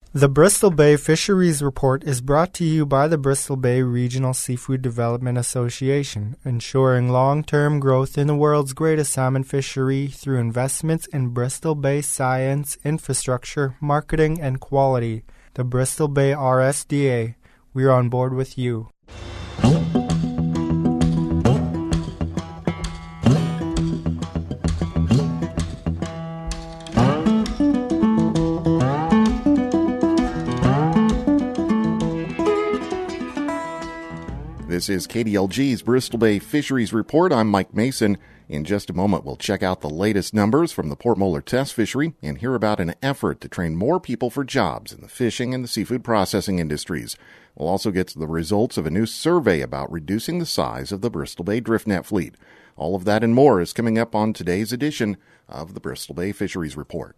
The Bristol Bay Fisheries Report is brought to you by the Bristol Bay Regional Seafood Development Association, ensuring long-term growth in the world's greatest salmon fishery through investments in Bristol Bay science, infrastructure, marketing, and quality. The Bristol Bay RSDA. We're on board with you. This is KDLG's Bristol Bay Fisheries Report. I'm Mike Mason. In just a moment, we'll check out the latest numbers from the Port Moller Test Fishery and hear about an effort to train more people for jobs in the fishing and the seafood processing industries. We'll also get to the results of a new survey about reducing the size of the Bristol Bay drift net fleet. All of that and more is coming up on today's edition of the Bristol Bay Fisheries Report.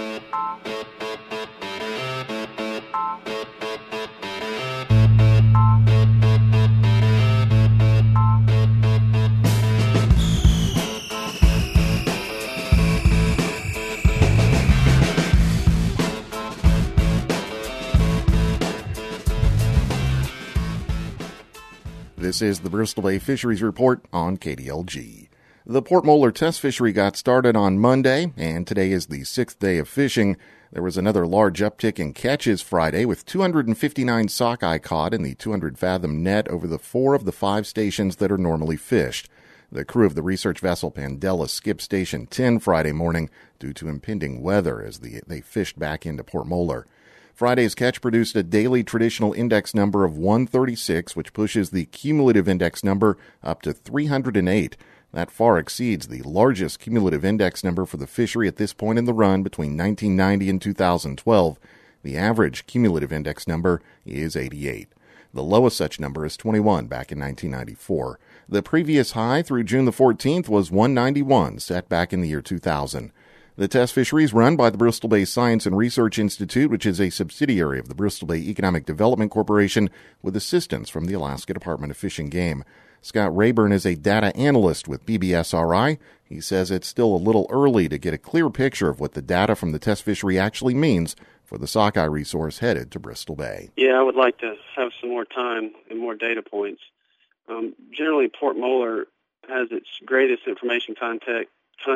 This is the Bristol Bay Fisheries Report on KDLG. The Port Moller Test Fishery got started on Monday, and today is the sixth day of fishing. There was another large uptick in catches Friday, with 259 sockeye caught in the 200-fathom net over the 4 of the 5 stations that are normally fished. The crew of the research vessel Pandela skipped Station 10 Friday morning due to impending weather as they fished back into Port Moller. Friday's catch produced a daily traditional index number of 136, which pushes the cumulative index number up to 308. That far exceeds the largest cumulative index number for the fishery at this point in the run between 1990 and 2012. The average cumulative index number is 88. The lowest such number is 21 back in 1994. The previous high through June the 14th was 191, set back in the year 2000. The test fishery is run by the Bristol Bay Science and Research Institute, which is a subsidiary of the Bristol Bay Economic Development Corporation, with assistance from the Alaska Department of Fish and Game. Scott Rayburn is a data analyst with BBSRI. He says it's still a little early to get a clear picture of what the data from the test fishery actually means for the sockeye resource headed to Bristol Bay. Yeah, I would like to have some more time and more data points. Generally, Port Moller has its greatest information content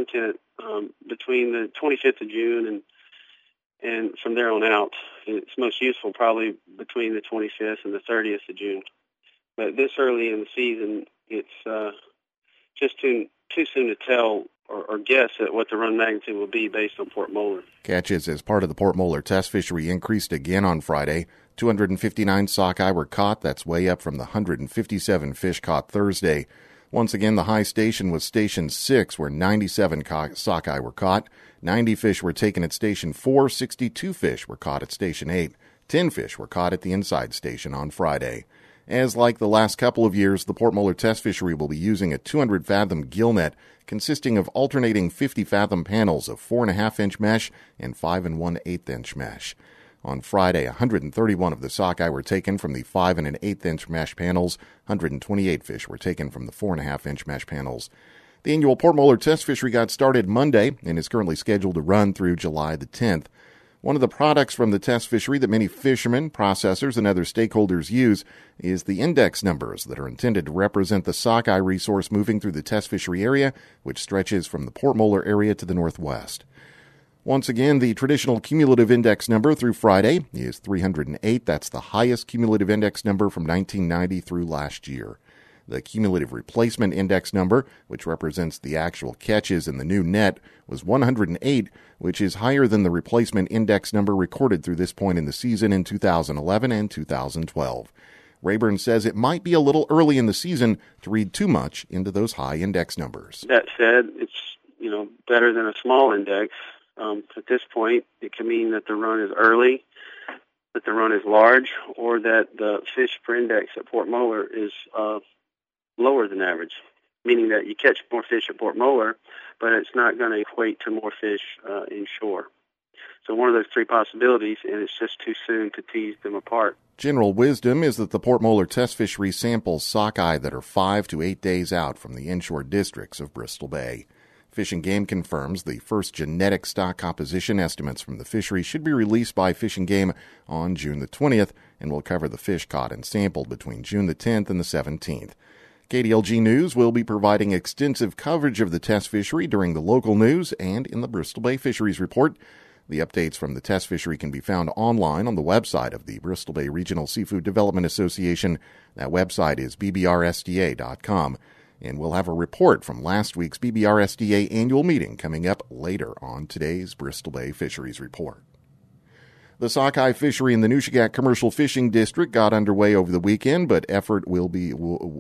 between the 25th of June and from there on out. It's most useful probably between the 25th and the 30th of June. But this early in the season, it's just too soon to tell or guess at what the run magnitude will be based on Port Moller. Catches as part of the Port Moller test fishery increased again on Friday. 259 sockeye were caught. That's way up from the 157 fish caught Thursday. Once again, the high station was Station 6, where 97 sockeye were caught. 90 fish were taken at Station 4. 62 fish were caught at Station 8. 10 fish were caught at the inside station on Friday. As like the last couple of years, the Port Moller test fishery will be using a 200-fathom gill net consisting of alternating 50-fathom panels of 4.5-inch mesh and 5 1/8-inch mesh. On Friday, 131 of the sockeye were taken from the 5 1/8-inch mesh panels. 128 fish were taken from the 4.5-inch mesh panels. The annual Port Moller test fishery got started Monday and is currently scheduled to run through July the 10th. One of the products from the test fishery that many fishermen, processors, and other stakeholders use is the index numbers that are intended to represent the sockeye resource moving through the test fishery area, which stretches from the Port Moller area to the northwest. Once again, the traditional cumulative index number through Friday is 308. That's the highest cumulative index number from 1990 through last year. The cumulative replacement index number, which represents the actual catches in the new net, was 108, which is higher than the replacement index number recorded through this point in the season in 2011 and 2012. Rayburn says it might be a little early in the season to read too much into those high index numbers. That said, it's better than a small index. At this point, it can mean that the run is early, that the run is large, or that the fish per index at Port Moller is lower than average, meaning that you catch more fish at Port Moller, but it's not going to equate to more fish inshore. So one of those three possibilities, and it's just too soon to tease them apart. General wisdom is that the Port Moller test fishery samples sockeye that are 5 to 8 days out from the inshore districts of Bristol Bay. Fish and Game confirms the first genetic stock composition estimates from the fishery should be released by Fish and Game on June the 20th and will cover the fish caught and sampled between June the 10th and the 17th. KDLG News will be providing extensive coverage of the test fishery during the local news and in the Bristol Bay Fisheries Report. The updates from the test fishery can be found online on the website of the Bristol Bay Regional Seafood Development Association. That website is bbrsda.com. And we'll have a report from last week's BBRSDA annual meeting coming up later on today's Bristol Bay Fisheries Report. The sockeye fishery in the Nushagak Commercial Fishing District got underway over the weekend, but effort will be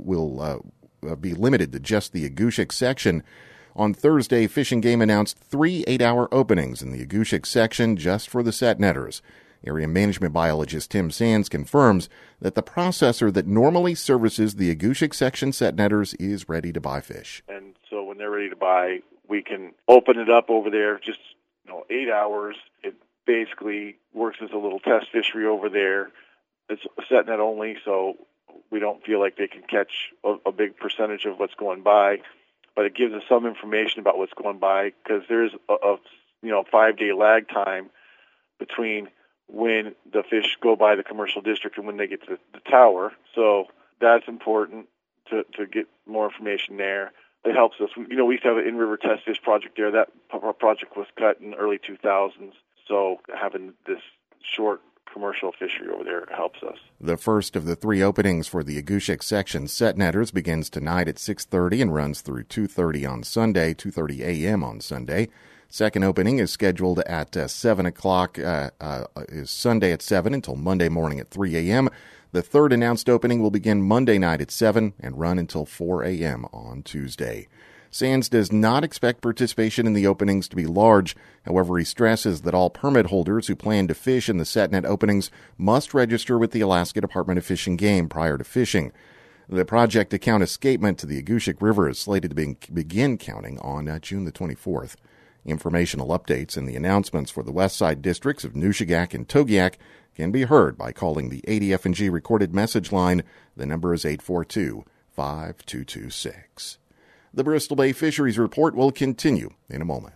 limited to just the Agushik section. On Thursday, Fish and Game announced 3 8-hour openings in the Agushik section just for the set netters. Area management biologist Tim Sands confirms that the processor that normally services the Agushik section set netters is ready to buy fish. And so when they're ready to buy, we can open it up over there just 8 hours. It basically works as a little test fishery over there. It's a set net only, so we don't feel like they can catch a big percentage of what's going by. But it gives us some information about what's going by because there's a 5-day lag time between when the fish go by the commercial district and when they get to the tower. So that's important to get more information there. It helps us. We used to have an in-river test fish project there. That project was cut in the early 2000s. So having this short commercial fishery over there helps us. The first of the 3 openings for the Agushik section set netters begins tonight at 6:30 and runs through 2:30 on Sunday, 2:30 a.m. on Sunday. Second opening is scheduled at 7 o'clock, is Sunday at 7 until Monday morning at 3 a.m. The third announced opening will begin Monday night at 7 and run until 4 a.m. on Tuesday. Sands does not expect participation in the openings to be large. However, he stresses that all permit holders who plan to fish in the set net openings must register with the Alaska Department of Fish and Game prior to fishing. The project to count escapement to the Agushik River is slated to begin counting on June the 24th. Informational updates and the announcements for the west side districts of Nushagak and Togiak can be heard by calling the ADF&G recorded message line. The number is 842-5226. The Bristol Bay Fisheries Report will continue in a moment.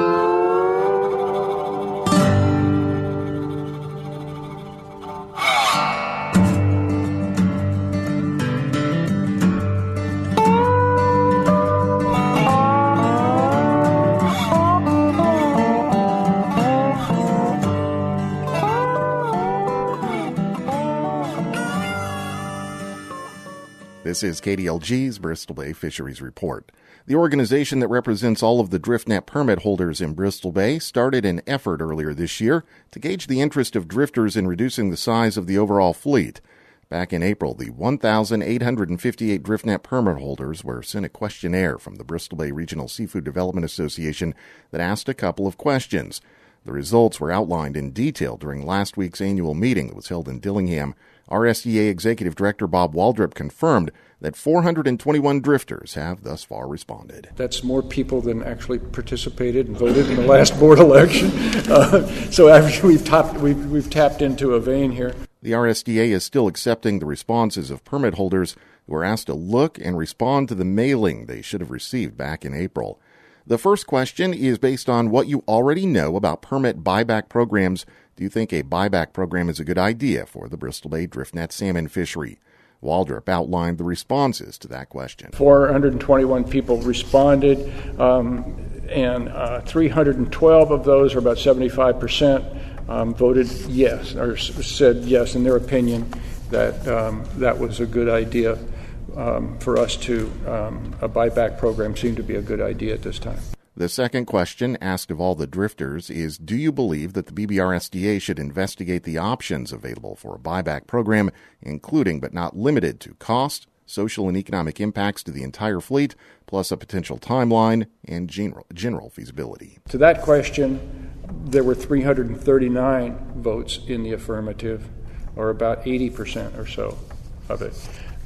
This is KDLG's Bristol Bay Fisheries Report. The organization that represents all of the DriftNet permit holders in Bristol Bay started an effort earlier this year to gauge the interest of drifters in reducing the size of the overall fleet. Back in April, the 1,858 DriftNet permit holders were sent a questionnaire from the Bristol Bay Regional Seafood Development Association that asked a couple of questions. The results were outlined in detail during last week's annual meeting that was held in Dillingham. RSDA Executive Director Bob Waldrop confirmed that 421 drifters have thus far responded. That's more people than actually participated and voted in the last board election. So we've tapped into a vein here. The RSDA is still accepting the responses of permit holders who were asked to look and respond to the mailing they should have received back in April. The first question is based on what you already know about permit buyback programs. Do you think a buyback program is a good idea for the Bristol Bay DriftNet salmon fishery? Waldrop outlined the responses to that question. 421 people responded, and 312 of those, or about 75%, voted yes, or said yes in their opinion that that was a good idea for us to, a buyback program seemed to be a good idea at this time. The second question asked of all the drifters is, do you believe that the BBRSDA should investigate the options available for a buyback program, including but not limited to cost, social and economic impacts to the entire fleet, plus a potential timeline and general feasibility? To that question, there were 339 votes in the affirmative, or about 80% or so of it.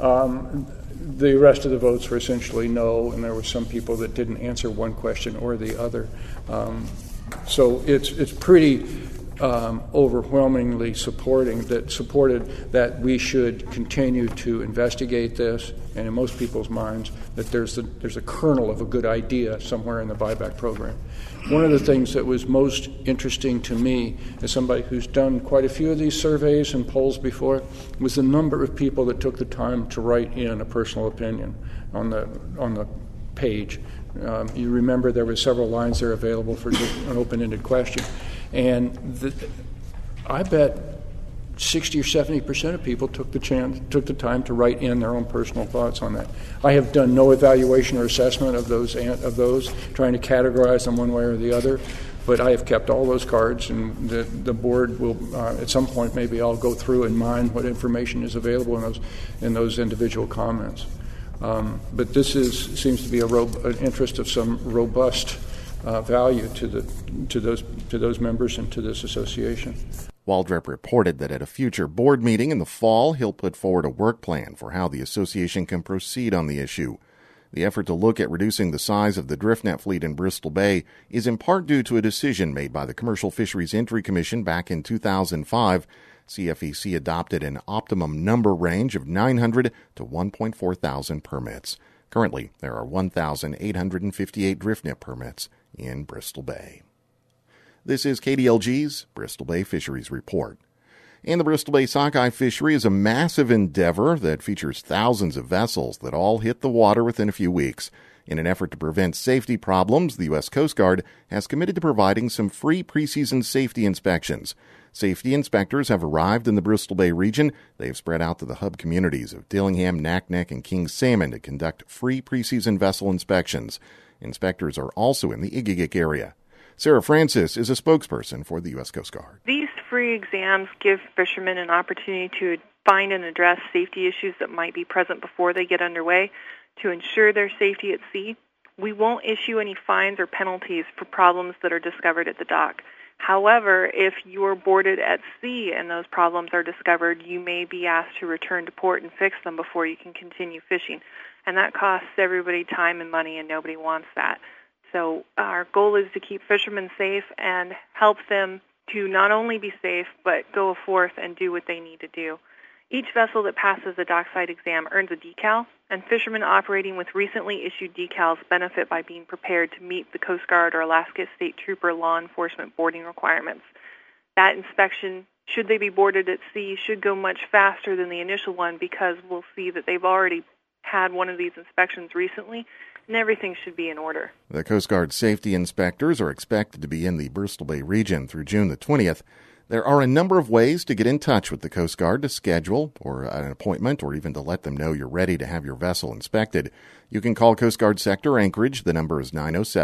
The rest of the votes were essentially no, and there were some people that didn't answer one question or the other. So it's pretty overwhelmingly supported that we should continue to investigate this, and in most people's minds that there's a kernel of a good idea somewhere in the buyback program. One of the things that was most interesting to me, as somebody who's done quite a few of these surveys and polls before, was the number of people that took the time to write in a personal opinion on the page. You remember there were several lines there available for an open-ended question. And I bet 60 or 70% of people took the time to write in their own personal thoughts on that. I have done no evaluation or assessment of those, trying to categorize them one way or the other, but I have kept all those cards, and the board will, at some point, maybe I'll go through and mine what information is available in those individual comments. But this seems to be an interest of some robust value to those members and to this association. Waldrep reported that at a future board meeting in the fall, he'll put forward a work plan for how the association can proceed on the issue. The effort to look at reducing the size of the driftnet fleet in Bristol Bay is in part due to a decision made by the Commercial Fisheries Entry Commission back in 2005. CFEC adopted an optimum number range of 900 to 1.4 thousand permits. Currently, there are 1,858 driftnet permits in Bristol Bay. This is KDLG's Bristol Bay Fisheries Report. And the Bristol Bay sockeye fishery is a massive endeavor that features thousands of vessels that all hit the water within a few weeks. In an effort to prevent safety problems, the U.S. Coast Guard has committed to providing some free preseason safety inspections. Safety inspectors have arrived in the Bristol Bay region. They've spread out to the hub communities of Dillingham, Naknek, and King Salmon to conduct free preseason vessel inspections. Inspectors are also in the Igigik area. Sarah Francis is a spokesperson for the U.S. Coast Guard. These free exams give fishermen an opportunity to find and address safety issues that might be present before they get underway to ensure their safety at sea. We won't issue any fines or penalties for problems that are discovered at the dock. However, if you're boarded at sea and those problems are discovered, you may be asked to return to port and fix them before you can continue fishing. And that costs everybody time and money, and nobody wants that. So our goal is to keep fishermen safe and help them to not only be safe, but go forth and do what they need to do. Each vessel that passes the dockside exam earns a decal, and fishermen operating with recently issued decals benefit by being prepared to meet the Coast Guard or Alaska State Trooper law enforcement boarding requirements. That inspection, should they be boarded at sea, should go much faster than the initial one because we'll see that they've already had one of these inspections recently, and everything should be in order. The Coast Guard safety inspectors are expected to be in the Bristol Bay region through June the 20th. There are a number of ways to get in touch with the Coast Guard to schedule or an appointment or even to let them know you're ready to have your vessel inspected. You can call Coast Guard Sector Anchorage. The number is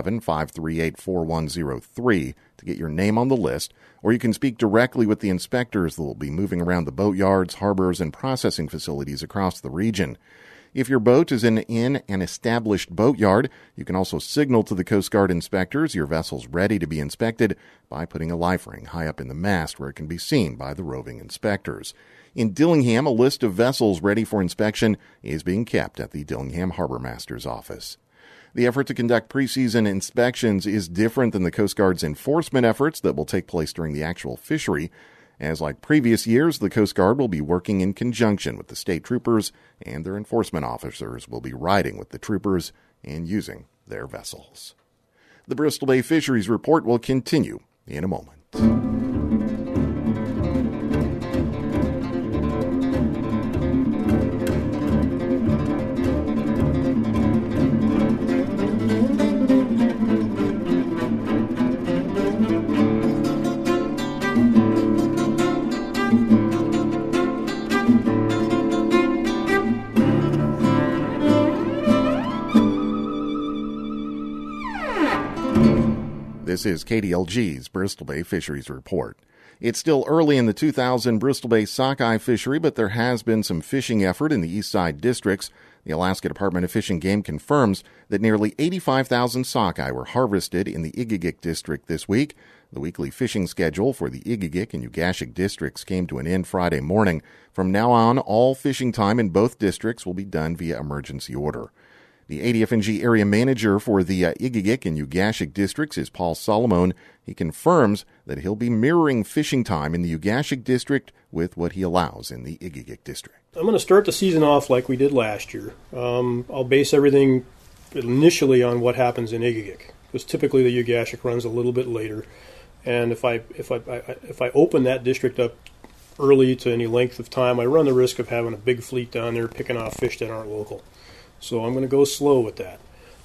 907-538-4103 to get your name on the list, or you can speak directly with the inspectors that will be moving around the boatyards, harbors, and processing facilities across the region. If your boat is in an established boatyard, you can also signal to the Coast Guard inspectors your vessel's ready to be inspected by putting a life ring high up in the mast where it can be seen by the roving inspectors. In Dillingham, a list of vessels ready for inspection is being kept at the Dillingham Harbor Master's office. The effort to conduct preseason inspections is different than the Coast Guard's enforcement efforts that will take place during the actual fishery. As like previous years, the Coast Guard will be working in conjunction with the state troopers, and their enforcement officers will be riding with the troopers and using their vessels. The Bristol Bay Fisheries Report will continue in a moment. This is KDLG's Bristol Bay Fisheries Report. It's still early in the 2000 Bristol Bay sockeye fishery, but there has been some fishing effort in the east side districts. The Alaska Department of Fish and Game confirms that nearly 85,000 sockeye were harvested in the Igigik district this week. The weekly fishing schedule for the Igigik and Ugashik districts came to an end Friday morning. From now on, all fishing time in both districts will be done via emergency order. The ADF&G area manager for the Igigik and Ugashik districts is Paul Solomon. He confirms that he'll be mirroring fishing time in the Ugashik district with what he allows in the Igigik district. I'm going to start the season off like we did last year. I'll base everything initially on what happens in Igigik, because typically the Ugashik runs a little bit later. And if I open that district up early to any length of time, I run the risk of having a big fleet down there picking off fish that aren't local. So I'm going to go slow with that.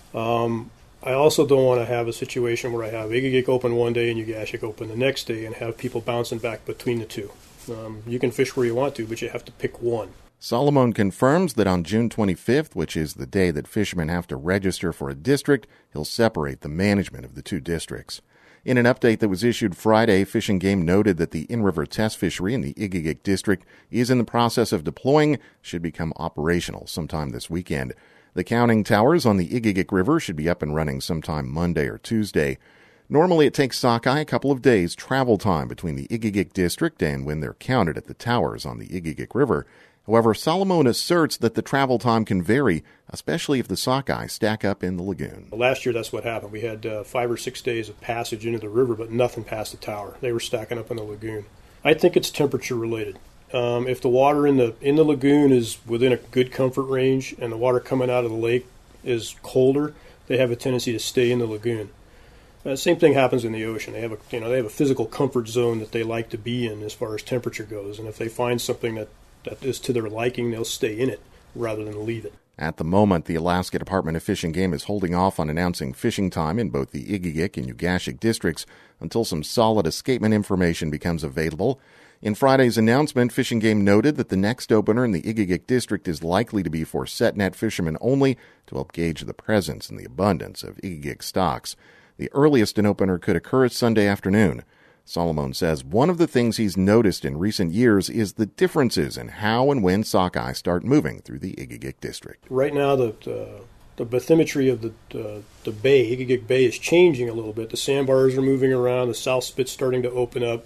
I also don't want to have a situation where I have Igigik open one day and Ugashik open the next day and have people bouncing back between the two. You can fish where you want to, but you have to pick one. Solomon confirms that on June 25th, which is the day that fishermen have to register for a district, he'll separate the management of the two districts. In an update that was issued Friday, Fish and Game noted that the in-river test fishery in the Igigik district is in the process of deploying, should become operational sometime this weekend. The counting towers on the Igigik River should be up and running sometime Monday or Tuesday. Normally it takes sockeye a couple of days travel time between the Igigik district and when they're counted at the towers on the Igigik River. However, Solomon asserts that the travel time can vary, especially if the sockeye stack up in the lagoon. Last year, that's what happened. We had 5 or 6 days of passage into the river, but nothing past the tower. They were stacking up in the lagoon. I think it's temperature related. If the water in the lagoon is within a good comfort range and the water coming out of the lake is colder, they have a tendency to stay in the lagoon. Same thing happens in the ocean. They have a physical comfort zone that they like to be in as far as temperature goes, and if they find something that is to their liking, they'll stay in it rather than leave it. At the moment, the Alaska Department of Fish and Game is holding off on announcing fishing time in both the Igigik and Ugashik districts until some solid escapement information becomes available. In Friday's announcement, Fish and Game noted that the next opener in the Igigik district is likely to be for set net fishermen only to help gauge the presence and the abundance of Igigik stocks. The earliest an opener could occur Sunday afternoon. Solomon says one of the things he's noticed in recent years is the differences in how and when sockeye start moving through the Igigik district. Right now, the bathymetry of the bay, Igigik Bay, is changing a little bit. The sandbars are moving around. The south spit's starting to open up.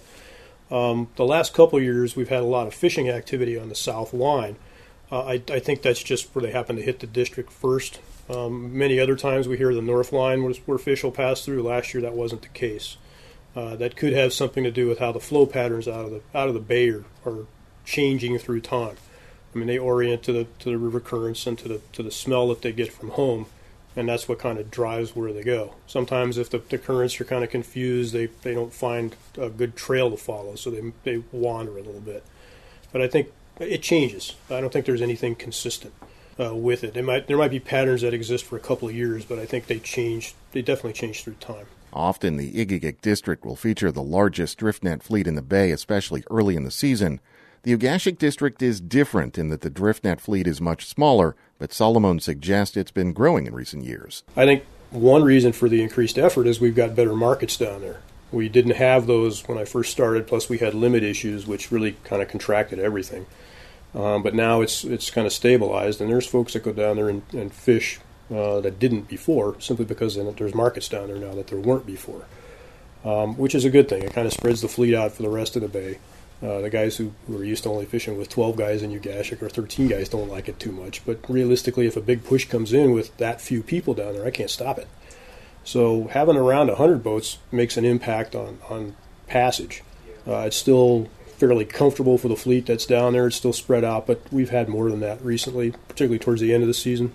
The last couple of years, we've had a lot of fishing activity on the south line. I think that's just where they happen to hit the district first. Many other times we hear the north line where fish will pass through. Last year, that wasn't the case. That could have something to do with how the flow patterns out of the bay are changing through time. I mean, they orient to the river currents and to the smell that they get from home, and that's what kind of drives where they go. Sometimes if the currents are kind of confused, they don't find a good trail to follow, so they wander a little bit. But I think it changes. I don't think there's anything consistent with it. There might be patterns that exist for a couple of years, but I think they definitely change through time. Often, the Igigik district will feature the largest drift net fleet in the bay, especially early in the season. The Ugashik district is different in that the drift net fleet is much smaller, but Solomon suggests it's been growing in recent years. I think one reason for the increased effort is we've got better markets down there. We didn't have those when I first started, plus we had limit issues, which really kind of contracted everything. But now it's kind of stabilized, and there's folks that go down there and fish that didn't before, simply because there's markets down there now that there weren't before, which is a good thing. It kind of spreads the fleet out for the rest of the bay. The guys who are used to only fishing with 12 guys in Ugashik or 13 guys don't like it too much. But realistically, if a big push comes in with that few people down there, I can't stop it. So having around 100 boats makes an impact on passage. It's still fairly comfortable for the fleet that's down there. It's still spread out, but we've had more than that recently, particularly towards the end of the season.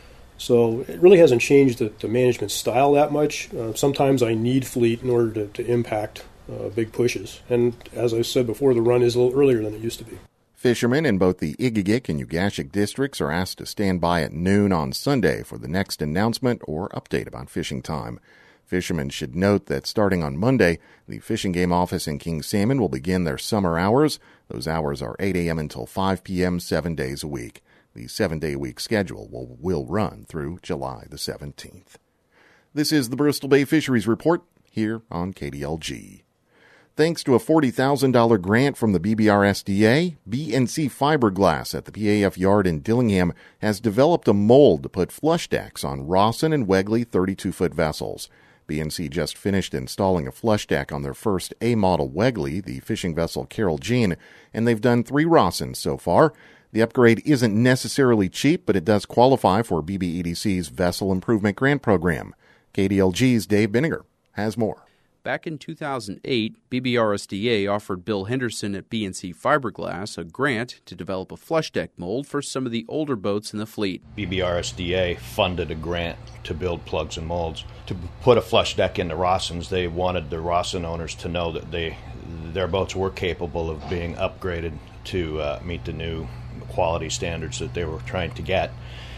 So it really hasn't changed the management style that much. Sometimes I need fleet in order to impact big pushes. And as I said before, the run is a little earlier than it used to be. Fishermen in both the Igigik and Ugashik districts are asked to stand by at noon on Sunday for the next announcement or update about fishing time. Fishermen should note that starting on Monday, the Fish and Game office in King Salmon will begin their summer hours. Those hours are 8 a.m. until 5 p.m. 7 days a week. The 7-day-a-week schedule will run through July the 17th. This is the Bristol Bay Fisheries Report here on KDLG. Thanks to a $40,000 grant from the BBRSDA, BNC Fiberglass at the PAF yard in Dillingham has developed a mold to put flush decks on Rawson and Wegley 32-foot vessels. BNC just finished installing a flush deck on their first A-model Wegley, the fishing vessel Carol Jean, and they've done 3 Rawsons so far. The upgrade isn't necessarily cheap, but it does qualify for BBEDC's Vessel Improvement Grant Program. KDLG's Dave Binninger has more. Back in 2008, BBRSDA offered Bill Henderson at BNC Fiberglass a grant to develop a flush deck mold for some of the older boats in the fleet. BBRSDA funded a grant to build plugs and molds. To put a flush deck into Rossins, they wanted the Rossin owners to know that their boats were capable of being upgraded to meet the new quality standards that they were trying to get.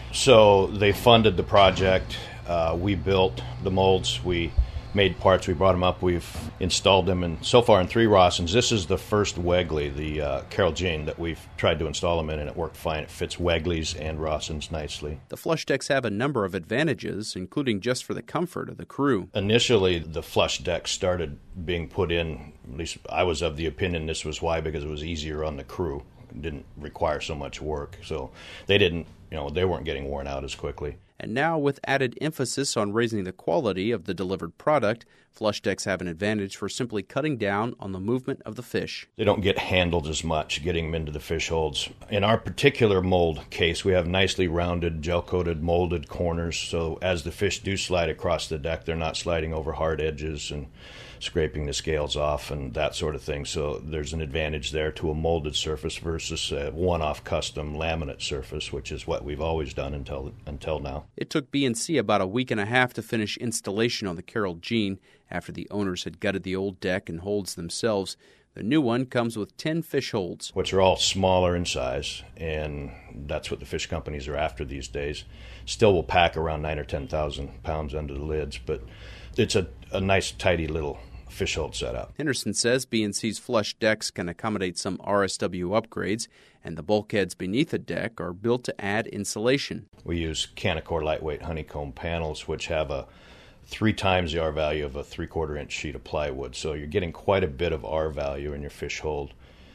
So they funded the project. We built the molds. We made parts, we brought them up, we've installed them, and so far in 3 Rossins. This is the first Wegley, the Carol Jean, that we've tried to install them in, and it worked fine. It fits Wegley's and Rossins nicely. The flush decks have a number of advantages, including just for the comfort of the crew. Initially, the flush decks started being put in, at least I was of the opinion this was why, because it was easier on the crew. It didn't require so much work, so they weren't getting worn out as quickly. And now, with added emphasis on raising the quality of the delivered product, flush decks have an advantage for simply cutting down on the movement of the fish. They don't get handled as much, getting them into the fish holds. In our particular mold case, we have nicely rounded, gel-coated, molded corners, so as the fish do slide across the deck, they're not sliding over hard edges and scraping the scales off and that sort of thing. So there's an advantage there to a molded surface versus a one-off custom laminate surface, which is what we've always done until now. It took BNC about a week and a half to finish installation on the Carol Jean after the owners had gutted the old deck and holds themselves. The new one comes with 10 fish holds, which are all smaller in size, and that's what the fish companies are after these days. Still will pack around 9,000 or 10,000 pounds under the lids, but it's a nice, tidy little fish hold setup. Henderson says BNC's flush decks can accommodate some RSW upgrades, and the bulkheads beneath the deck are built to add insulation. We use Canacor lightweight honeycomb panels, which have a 3 times the R value of a 3/4 inch sheet of plywood. So you're getting quite a bit of R value in your fish hold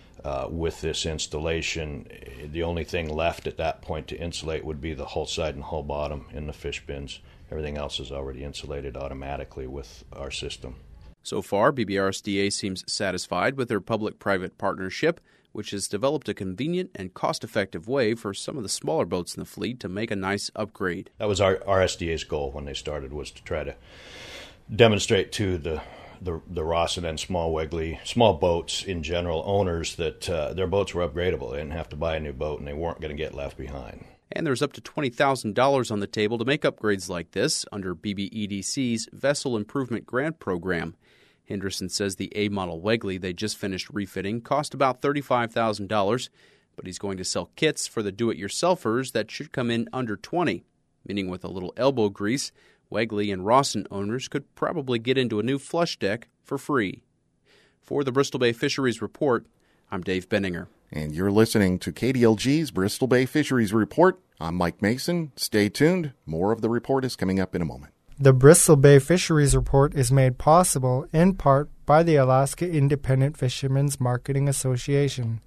with this installation. The only thing left at that point to insulate would be the hull side and hull bottom in the fish bins. Everything else is already insulated automatically with our system. So far, BBRSDA seems satisfied with their public-private partnership, which has developed a convenient and cost-effective way for some of the smaller boats in the fleet to make a nice upgrade. That was our SDA's goal when they started, was to try to demonstrate to the Rossin and small Wegley, small boats in general, owners that their boats were upgradable. They didn't have to buy a new boat, and they weren't going to get left behind. And there's up to $20,000 on the table to make upgrades like this under BBEDC's Vessel Improvement Grant Program. Henderson says the A-model Wegley they just finished refitting cost about $35,000, but he's going to sell kits for the do-it-yourselfers that should come in under $20,000, meaning with a little elbow grease, Wegley and Rossin owners could probably get into a new flush deck for free. For the Bristol Bay Fisheries Report, I'm Dave Benninger. And you're listening to KDLG's Bristol Bay Fisheries Report. I'm Mike Mason. Stay tuned. More of the report is coming up in a moment. The Bristol Bay Fisheries Report is made possible in part by the Alaska Independent Fishermen's Marketing Association,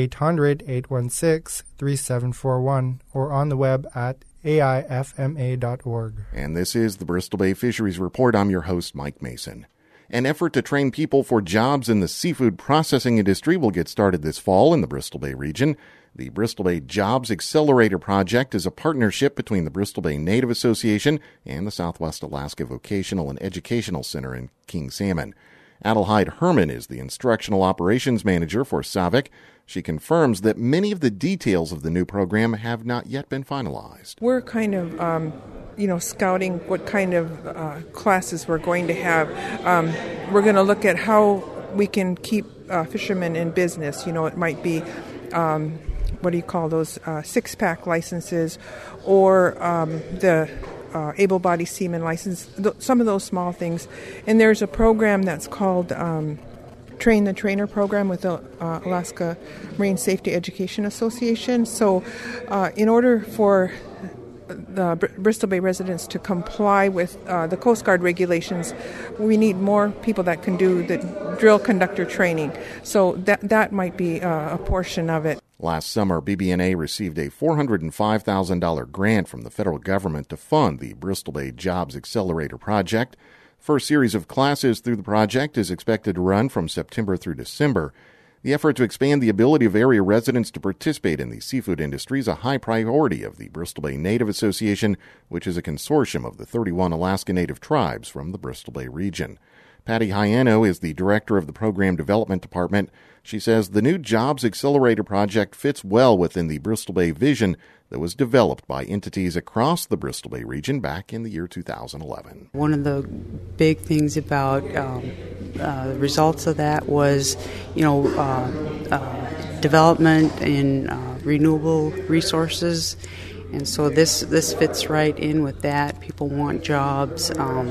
800-816-3741, or on the web at aifma.org. And this is the Bristol Bay Fisheries Report. I'm your host, Mike Mason. An effort to train people for jobs in the seafood processing industry will get started this fall in the Bristol Bay region. The Bristol Bay Jobs Accelerator Project is a partnership between the Bristol Bay Native Association and the Southwest Alaska Vocational and Educational Center in King Salmon. Adelheid Herman is the Instructional Operations Manager for SAVIC. She confirms that many of the details of the new program have not yet been finalized. We're kind of scouting what kind of classes we're going to have. We're going to look at how we can keep fishermen in business. It might be, six-pack licenses, or the able-bodied seaman license, some of those small things. And there's a program that's called Train the Trainer program with the Alaska Marine Safety Education Association. So in order for the Bristol Bay residents to comply with the Coast Guard regulations, we need more people that can do the drill conductor training. So that might be a portion of it. Last summer, BBNA received a $405,000 grant from the federal government to fund the Bristol Bay Jobs Accelerator Project. First series of classes through the project is expected to run from September through December. The effort to expand the ability of area residents to participate in the seafood industry is a high priority of the Bristol Bay Native Association, which is a consortium of the 31 Alaska Native tribes from the Bristol Bay region. Patty Hyeno is the director of the Program Development Department. She says the new Jobs Accelerator project fits well within the Bristol Bay vision that was developed by entities across the Bristol Bay region back in the year 2011. One of the big things about the results of that was, development in renewable resources, and so this fits right in with that. People want jobs.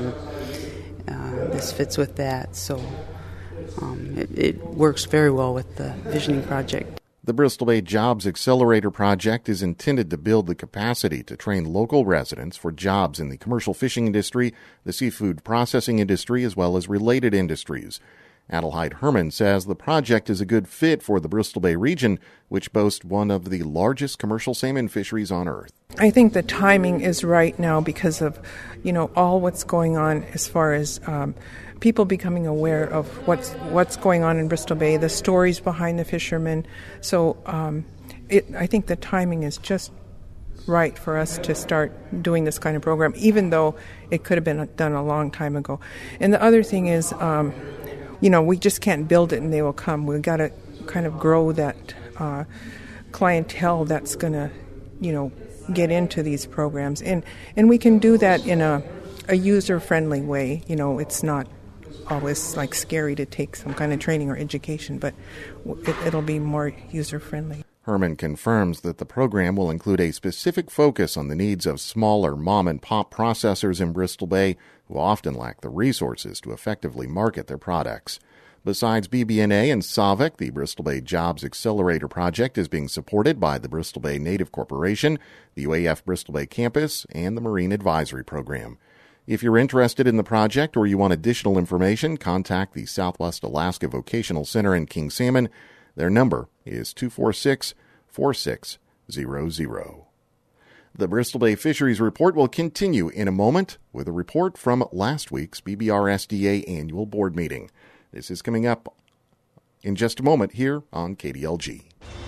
This fits with that, so it works very well with the Visioning Project. The Bristol Bay Jobs Accelerator project is intended to build the capacity to train local residents for jobs in the commercial fishing industry, the seafood processing industry, as well as related industries. Adelheid Herman says the project is a good fit for the Bristol Bay region, which boasts one of the largest commercial salmon fisheries on Earth. I think the timing is right now because of, all what's going on as far as people becoming aware of what's going on in Bristol Bay, the stories behind the fishermen. So I think the timing is just right for us to start doing this kind of program, even though it could have been done a long time ago. And the other thing is, we just can't build it and they will come. We've got to kind of grow that clientele that's going to, get into these programs. And we can do that in a user-friendly way. It's not always like scary to take some kind of training or education, but it'll be more user-friendly. Herman confirms that the program will include a specific focus on the needs of smaller mom-and-pop processors in Bristol Bay who often lack the resources to effectively market their products. Besides BBNA and SAVIC, the Bristol Bay Jobs Accelerator project is being supported by the Bristol Bay Native Corporation, the UAF Bristol Bay Campus, and the Marine Advisory Program. If you're interested in the project or you want additional information, contact the Southwest Alaska Vocational Center in King Salmon. Their number is 246-4600. The Bristol Bay Fisheries Report will continue in a moment with a report from last week's BBRSDA annual board meeting. This is coming up in just a moment here on KDLG.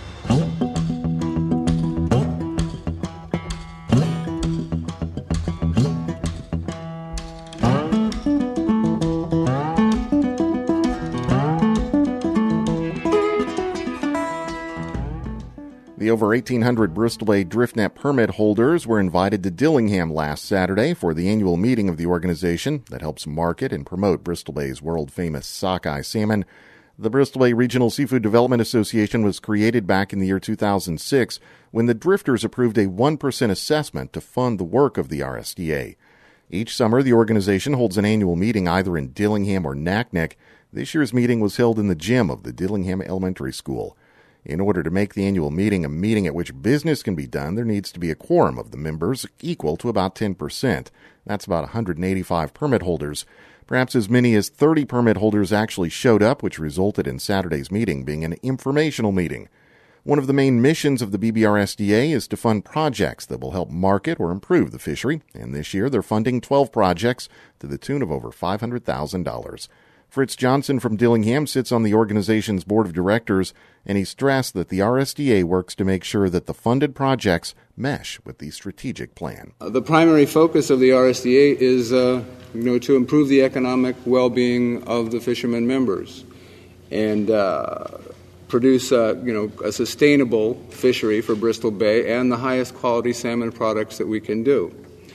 The over 1,800 Bristol Bay DriftNet permit holders were invited to Dillingham last Saturday for the annual meeting of the organization that helps market and promote Bristol Bay's world-famous sockeye salmon. The Bristol Bay Regional Seafood Development Association was created back in the year 2006 when the Drifters approved a 1% assessment to fund the work of the RSDA. Each summer, the organization holds an annual meeting either in Dillingham or Naknek. This year's meeting was held in the gym of the Dillingham Elementary School. In order to make the annual meeting a meeting at which business can be done, there needs to be a quorum of the members equal to about 10%. That's about 185 permit holders. Perhaps as many as 30 permit holders actually showed up, which resulted in Saturday's meeting being an informational meeting. One of the main missions of the BBRSDA is to fund projects that will help market or improve the fishery, and this year they're funding 12 projects to the tune of over $500,000. Fritz Johnson from Dillingham sits on the organization's board of directors, and he stressed that the RSDA works to make sure that the funded projects mesh with the strategic plan. The primary focus of the RSDA is to improve the economic well-being of the fishermen members and produce a sustainable fishery for Bristol Bay and the highest quality salmon products that we can do.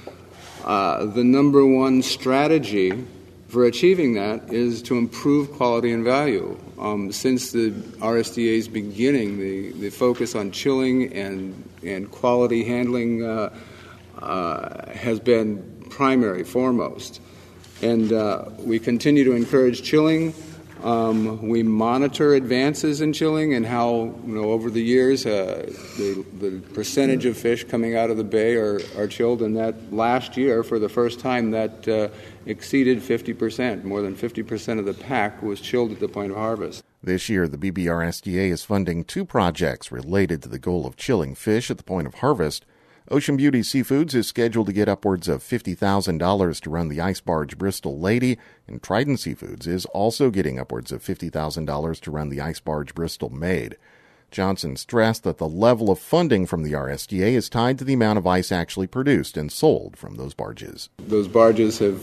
The number one strategy for achieving that is to improve quality and value. Since the RSDA's beginning, the focus on chilling and quality handling has been primary, foremost. And we continue to encourage chilling. We monitor advances in chilling and how, over the years, the percentage of fish coming out of the bay are chilled. And that last year, for the first time, that exceeded 50%. More than 50% of the pack was chilled at the point of harvest. This year, the BBRSDA is funding 2 projects related to the goal of chilling fish at the point of harvest. Ocean Beauty Seafoods is scheduled to get upwards of $50,000 to run the ice barge Bristol Lady, and Trident Seafoods is also getting upwards of $50,000 to run the ice barge Bristol Maid. Johnson stressed that the level of funding from the RSDA is tied to the amount of ice actually produced and sold from those barges. Those barges have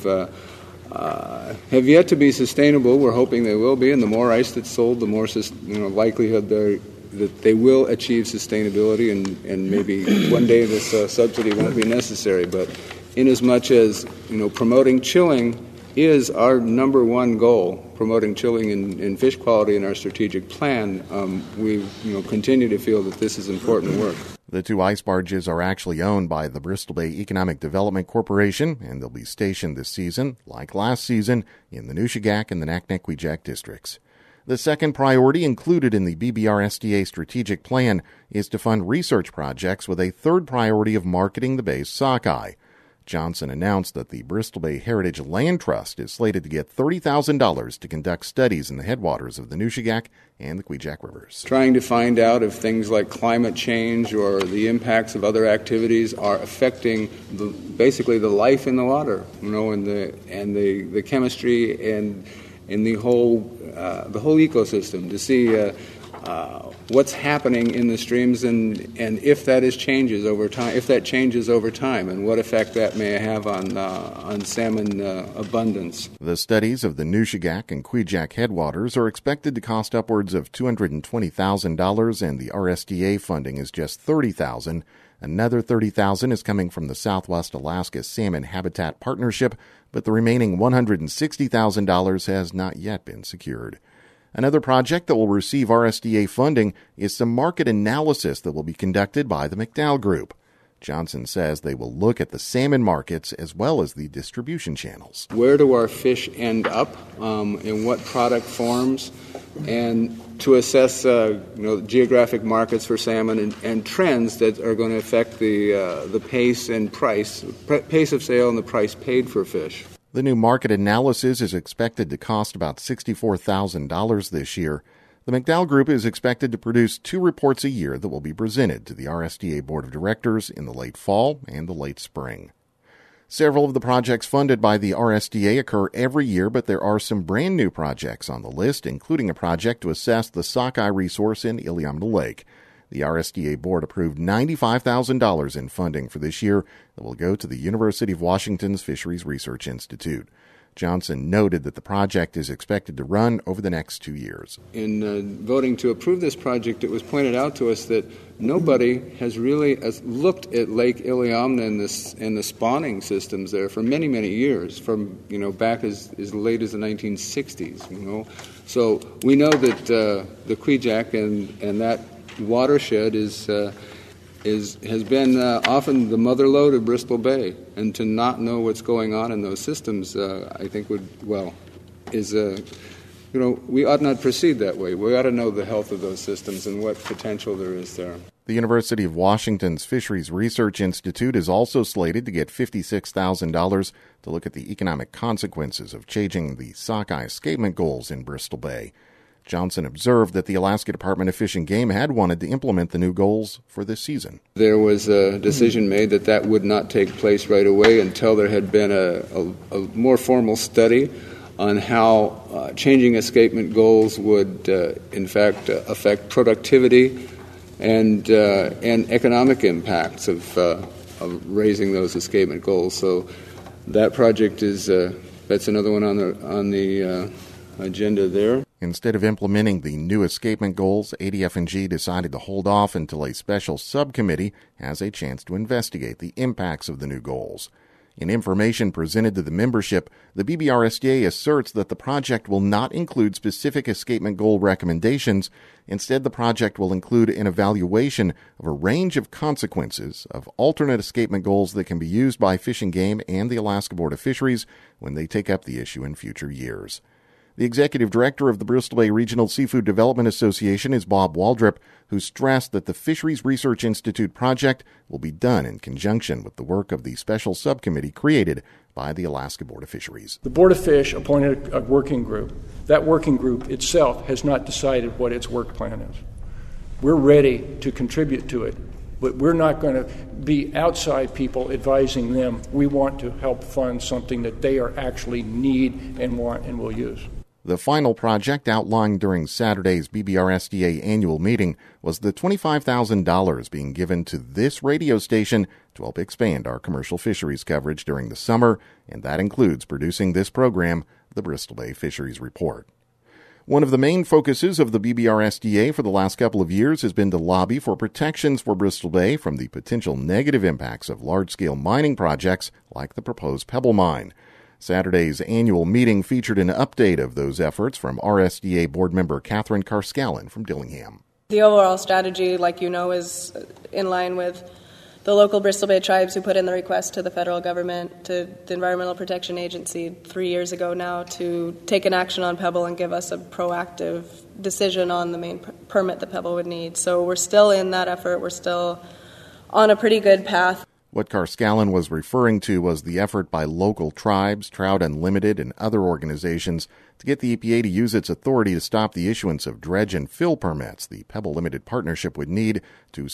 yet to be sustainable. We're hoping they will be, and the more ice that's sold, the more likelihood that they will achieve sustainability, and maybe one day this subsidy won't be necessary. But inasmuch as promoting chilling is our number one goal, promoting chilling in fish quality in our strategic plan, we continue to feel that this is important work. The two ice barges are actually owned by the Bristol Bay Economic Development Corporation, and they'll be stationed this season, like last season, in the Nushagak and the Naknequijak districts. The second priority included in the BBRSDA strategic plan is to fund research projects with a third priority of marketing the bay's sockeye. Johnson announced that the Bristol Bay Heritage Land Trust is slated to get $30,000 to conduct studies in the headwaters of the Nushagak and the Kwijak rivers. Trying to find out if things like climate change or the impacts of other activities are affecting basically the life in the water, and the chemistry and in the whole ecosystem, to see what's happening in the streams and if that changes over time, and what effect that may have on salmon abundance. The studies of the Nushagak and Kwijak headwaters are expected to cost upwards of $220,000, and the RSDA funding is just $30,000. Another $30,000 is coming from the Southwest Alaska Salmon Habitat Partnership, but the remaining $160,000 has not yet been secured. Another project that will receive RSDA funding is some market analysis that will be conducted by the McDowell Group. Johnson says they will look at the salmon markets as well as the distribution channels. Where do our fish end up, in what product forms, and to assess geographic markets for salmon and trends that are going to affect the pace of sale and the price paid for fish. The new market analysis is expected to cost about $64,000 this year. The McDowell Group is expected to produce 2 reports a year that will be presented to the RSDA Board of Directors in the late fall and the late spring. Several of the projects funded by the RSDA occur every year, but there are some brand new projects on the list, including a project to assess the sockeye resource in Iliamna Lake. The RSDA Board approved $95,000 in funding for this year that will go to the University of Washington's Fisheries Research Institute. Johnson noted that the project is expected to run over the next 2 years. In voting to approve this project, it was pointed out to us that nobody has really looked at Lake Iliamna and the spawning systems there for many, many years, from back as late as the 1960s. So we know that the Kwijak and that watershed has been often the mother lode of Bristol Bay, and to not know what's going on in those systems, I think we ought not proceed that way. We ought to know the health of those systems and what potential there is there. The University of Washington's Fisheries Research Institute is also slated to get $56,000 to look at the economic consequences of changing the sockeye escapement goals in Bristol Bay. Johnson observed that the Alaska Department of Fish and Game had wanted to implement the new goals for this season. There was a decision made that would not take place right away until there had been a more formal study on how changing escapement goals would, in fact, affect productivity and economic impacts of raising those escapement goals. So that project that's another one on the agenda there. Instead of implementing the new escapement goals, ADF&G decided to hold off until a special subcommittee has a chance to investigate the impacts of the new goals. In information presented to the membership, the BBRSDA asserts that the project will not include specific escapement goal recommendations. Instead, the project will include an evaluation of a range of consequences of alternate escapement goals that can be used by Fish and Game and the Alaska Board of Fisheries when they take up the issue in future years. The executive director of the Bristol Bay Regional Seafood Development Association is Bob Waldrop, who stressed that the Fisheries Research Institute project will be done in conjunction with the work of the special subcommittee created by the Alaska Board of Fisheries. The Board of Fish appointed a working group. That working group itself has not decided what its work plan is. We're ready to contribute to it But we're not going to be outside people advising them. We want to help fund something that they are actually need and want and will use. The final project outlined during Saturday's BBRSDA annual meeting was the $25,000 being given to this radio station to help expand our commercial fisheries coverage during the summer, and that includes producing this program, the Bristol Bay Fisheries Report. One of the main focuses of the BBRSDA for the last couple of years has been to lobby for protections for Bristol Bay from the potential negative impacts of large-scale mining projects like the proposed Pebble Mine. Saturday's annual meeting featured an update of those efforts from RSDA board member Catherine Carscallon from Dillingham. The overall strategy, like you know, is in line with the local Bristol Bay tribes who put in the request to the federal government, to the Environmental Protection Agency 3 years ago now, to take an action on Pebble and give us a proactive decision on the main permit that Pebble would need. So we're still in that effort. We're still on a pretty good path. What Carscallon was referring to was the effort by local tribes, Trout Unlimited, and other organizations to get the EPA to use its authority to stop the issuance of dredge and fill permits the Pebble Limited Partnership would need to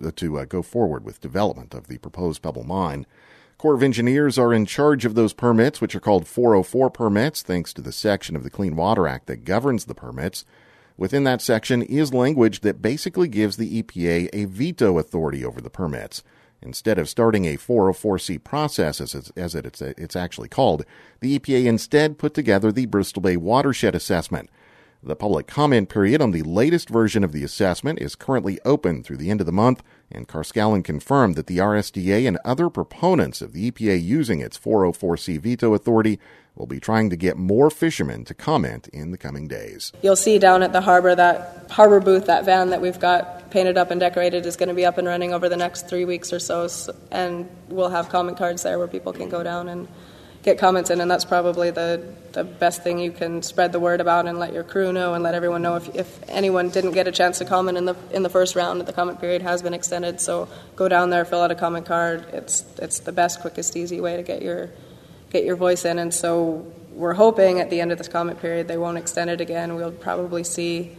go forward with development of the proposed Pebble Mine. Corps of Engineers are in charge of those permits, which are called 404 permits, thanks to the section of the Clean Water Act that governs the permits. Within that section is language that basically gives the EPA a veto authority over the permits. Instead of starting a 404C process, as it's actually called, the EPA instead put together the Bristol Bay Watershed Assessment. The public comment period on the latest version of the assessment is currently open through the end of the month, and Carscallon confirmed that the RSDA and other proponents of the EPA using its 404C veto authority will be trying to get more fishermen to comment in the coming days. You'll see down at the harbor, that harbor booth, that van that we've got painted up and decorated is going to be up and running over the next 3 weeks or so, and we'll have comment cards there where people can go down and get comments in, and that's probably the best thing you can spread the word about and let your crew know and let everyone know if anyone didn't get a chance to comment in the first round. The comment period has been extended, so go down there, fill out a comment card. It's the best, quickest, easy way to get your voice in, and so we're hoping at the end of this comment period they won't extend it again. We'll probably see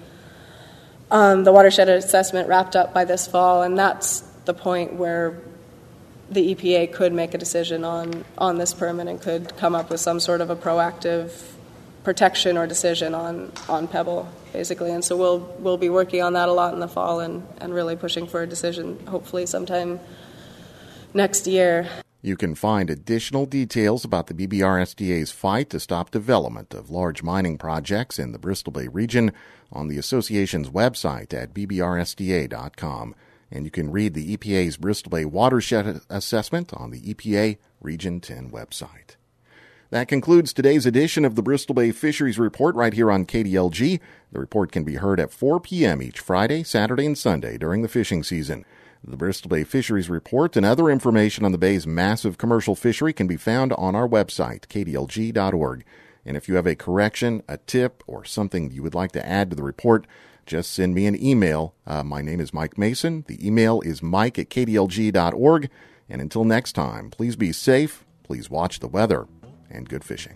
the watershed assessment wrapped up by this fall, and that's the point where the EPA could make a decision on this permit and could come up with some sort of a proactive protection or decision on Pebble, basically. And so we'll be working on that a lot in the fall and really pushing for a decision hopefully sometime next year. You can find additional details about the BBRSDA's fight to stop development of large mining projects in the Bristol Bay region on the association's website at bbrsda.com. And you can read the EPA's Bristol Bay Watershed Assessment on the EPA Region 10 website. That concludes today's edition of the Bristol Bay Fisheries Report right here on KDLG. The report can be heard at 4 p.m. each Friday, Saturday, and Sunday during the fishing season. The Bristol Bay Fisheries Report and other information on the Bay's massive commercial fishery can be found on our website, kdlg.org. And if you have a correction, a tip, or something you would like to add to the report, just send me an email. My name is Mike Mason. The email is mike@kdlg.org. And until next time, please be safe, please watch the weather, and good fishing.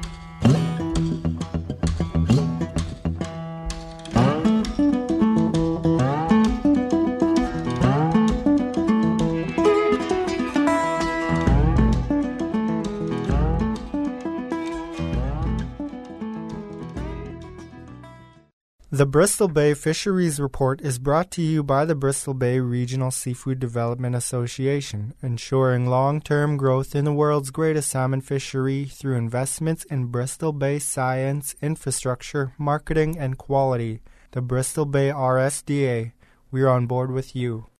The Bristol Bay Fisheries Report is brought to you by the Bristol Bay Regional Seafood Development Association, ensuring long-term growth in the world's greatest salmon fishery through investments in Bristol Bay science, infrastructure, marketing, and quality. The Bristol Bay RSDA. We're on board with you.